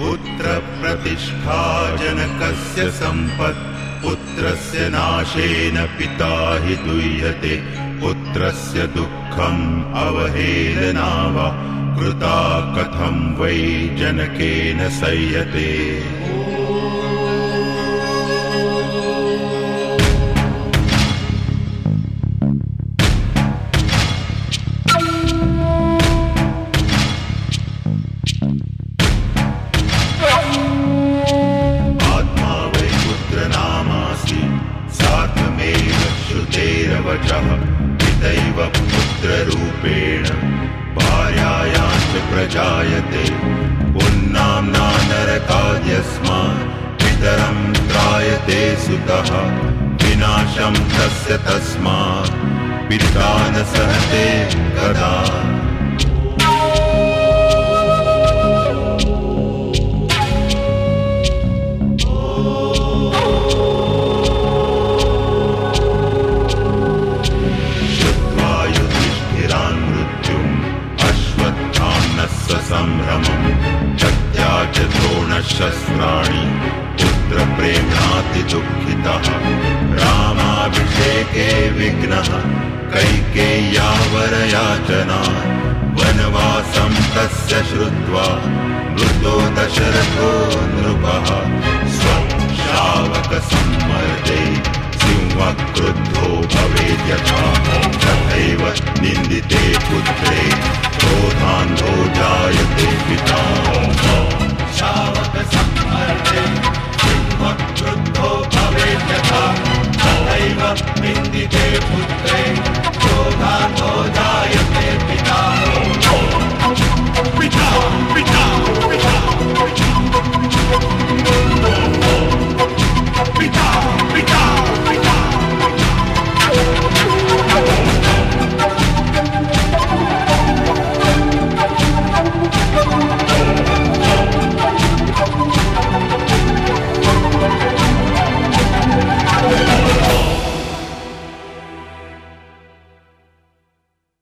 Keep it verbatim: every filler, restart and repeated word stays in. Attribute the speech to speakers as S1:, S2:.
S1: पुत्रप्रतिष्ठा जनकस्य सम्पत् पुत्रस्य नाशेन पिता हि दुह्यते पुत्रस्य दुःखम् अवहेलना वा कृता कथं वै जनकेन सह्यते। पितैव पुत्ररूपेण भार्यायाश्च प्रजायते पुन्नाम्ना नरकाद्यस्मात् पितरं त्रायते सुतः विनाशं तस्य तस्मात् पिता न सहते कदा। संभ्रमं त्याज द्रोणशस्त्राणि पुत्रप्रेम्णाति दुःखितः रामाभिषेके विघ्नः कैकेय्या वरयाचना वनवासं तस्य श्रुत्वा मृतो दशरथो नृपः स्वं शावकसम्मर्दे सिंहः क्रुद्धो भवेत् यथा तथैव निन्दिते पुत्रे क्रोधान्धो जायते पिता।